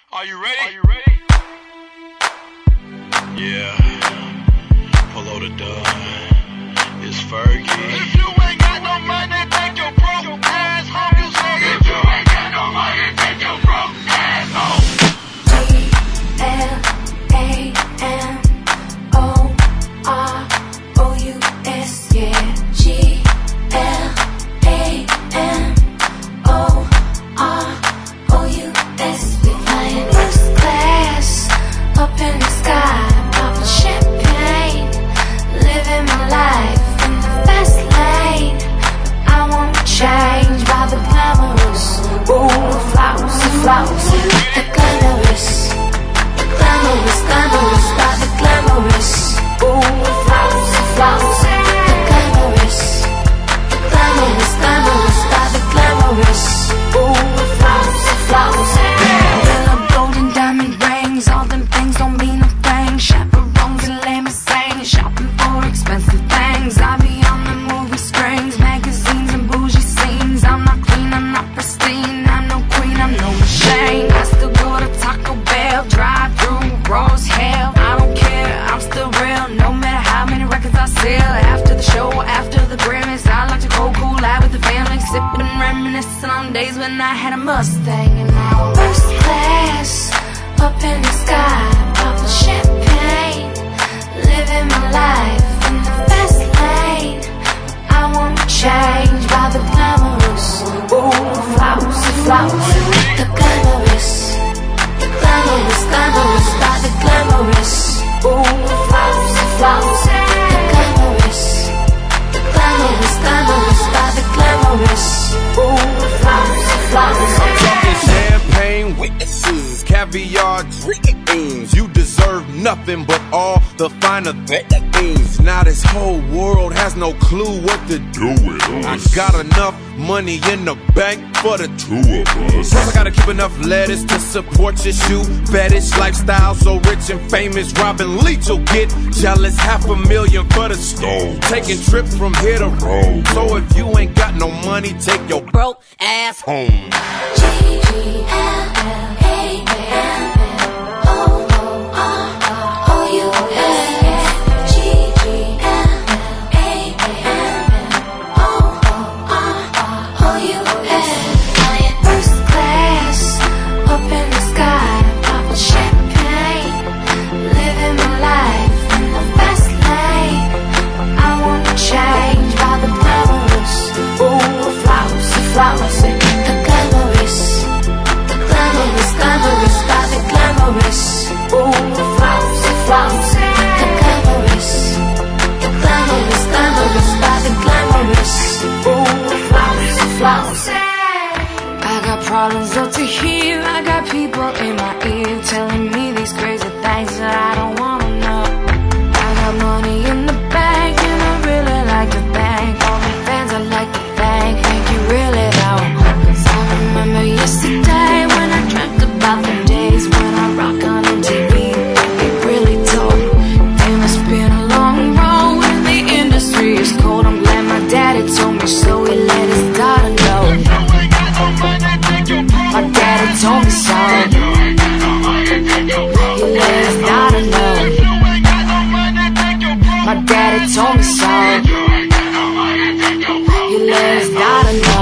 Are you ready? Are you ready? Yeah. Polo the dub. It's Fergie. If you ain't got no money, take your broke ass home. You say if you ain't got no money, take your broke ass home. G-L-A-M-O-R-O-U-S, yeah. G-L-A-M-O-R-O-U-S. We flying first class up in the sky, popping champagne, living my life in the fast lane. I won't change by the glamorous, ooh, flowers, the glamorous, glamorous, by the glamorous, ooh, flowers, the glamorous, by the glamorous, ooh, flowers. Fill up golden diamond rings, all them things don't mean a thing. Chaperones and limousines, shopping for expensive things. I be on the movie screens, magazines and bougie scenes. I'm not clean, I'm not pristine, I'm no queen, I'm no machine. I still go to Taco Bell, drive through raw as hell. I don't care, I'm still real, no matter how many records I sell. After the show, after the Grammys, I like to go cool out with the family, sipping and reminiscing on days when I had a Mustang. And now first class up in the sky, popping champagne, living my life in the fast lane. I won't change by the glamorous, ooh, flowers, the glamorous, by the glamorous, ooh, flowers, the glamorous, by the glamorous, ooh, flowers. I'm talking champagne witnesses, caviar dreams. You deserve nothing but all the finer things. Now this whole world has no clue what to do with us. I got enough money in the bank for the two of us. Plus I gotta keep enough lettuce to support your shoe fetish lifestyle. So rich and famous, Robin Leach will get jealous. $500,000 for the stove, taking trips from here to Rome. So if you ain't got no money, take your broke ass home. First class up in the sky, popping champagne, living my life in the fast lane. I won't change by the glamorous, ooh, flowers, the glamorous, by the glamorous, ooh, flowers, the glamorous, by the glamorous, ooh, flowers. I got problems up to here, I got people in my ear telling me these crazy things that I don't wanna know. I got money in the bank and I really like to thank all the fans. I like to thank you really though. 'Cause I remember yesterday when I dreamt about the days when I rock on MTV. It really told. Damn, it's been a long road and the industry is cold. I'm glad my daddy told me so, he let his daughter know. My daddy told me so. He let his daughter know. My daddy told me so. He let his daughter know.